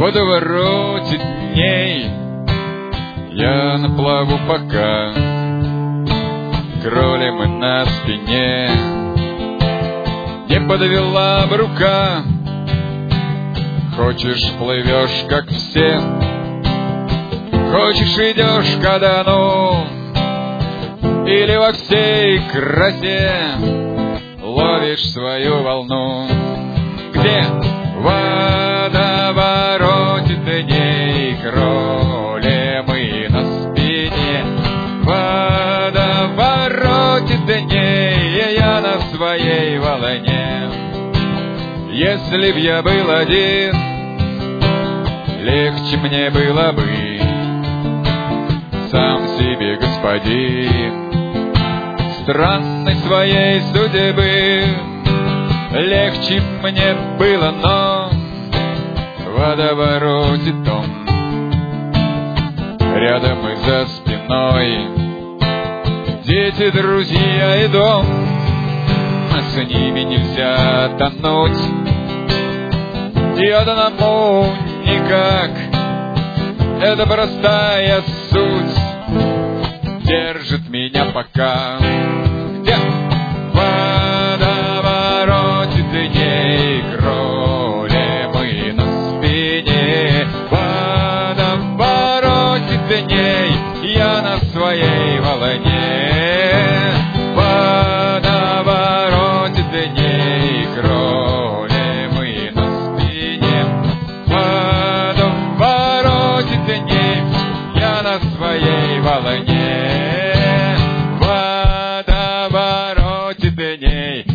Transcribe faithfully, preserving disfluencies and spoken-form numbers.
водовороте дней я на плаву пока, кролем мы на спине. Не подвела бы рука, хочешь плывешь, как все, хочешь идешь ко Дону, или во всей красе ловишь свою волну. Где в водовороте дней кролем мы на спине, в водовороте дней я на своей волне. Если б я был один, легче мне было бы, сам себе господин странной своей судьбы. Легче мне было, но в водовороте том, рядом и за спиной дети, друзья и дом. С ними нельзя тонуть, и одному никак. Это простая суть держит меня пока. Где в водовороте дней кролем мы на спине, в водовороте дней я на своей волне. В водовороте дней кролем мы на спине, в водовороте дней я на своей волне. В водовороте дней